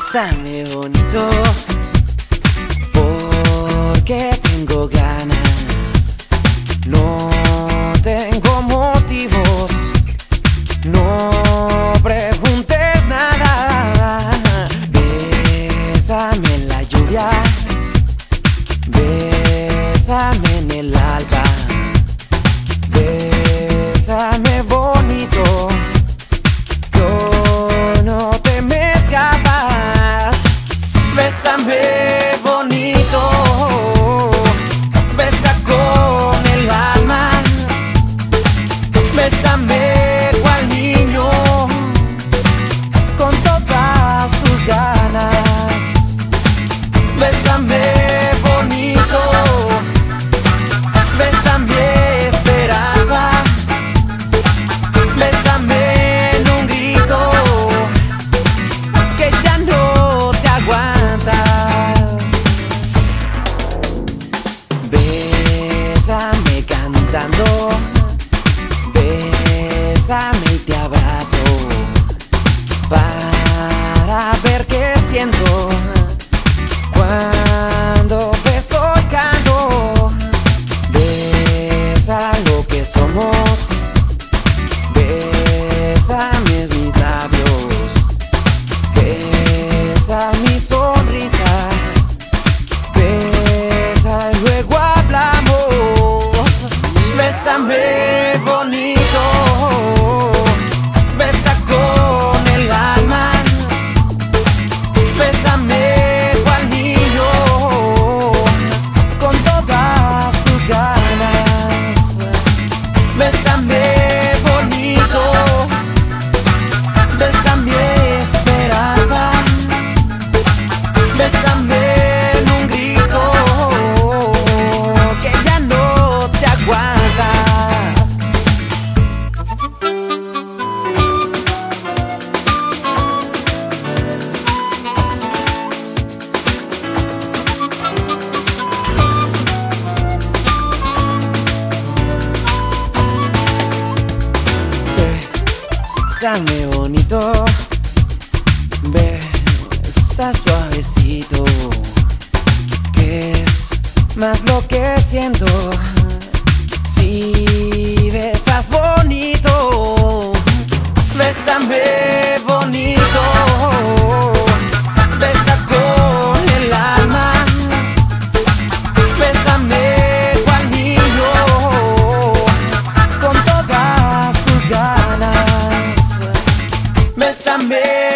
Bésame bonito, porque tengo ganas. No tengo motivos, no preguntes nada. Bésame en la lluvia, bésame en el alba, bésame bonito, yo no te me escapas. Bésame bonito, besa con el alma, bésame cual niño, con todas tus ganas. Bésame bonito, bésame esperanza, bésame en un grito que ya no te aguantas. Bésame cantando, bésame y te abrazo para ver qué siento cuando beso y canto. Besa lo que somos, bésame mis labios, besa mi sonrisa, besa y luego hablamos. Bésame bonito, besa con el alma, bésame cual niño, con todas tus ganas. Bésame bonito, bésame esperanza, bésame en un grito que ya no te aguantas. Bésame bonito, besa suavecito, que es más lo que siento. Si besas bonito, bésame bonito, besa con el alma, bésame cual niño, con todas tus ganas. Bésame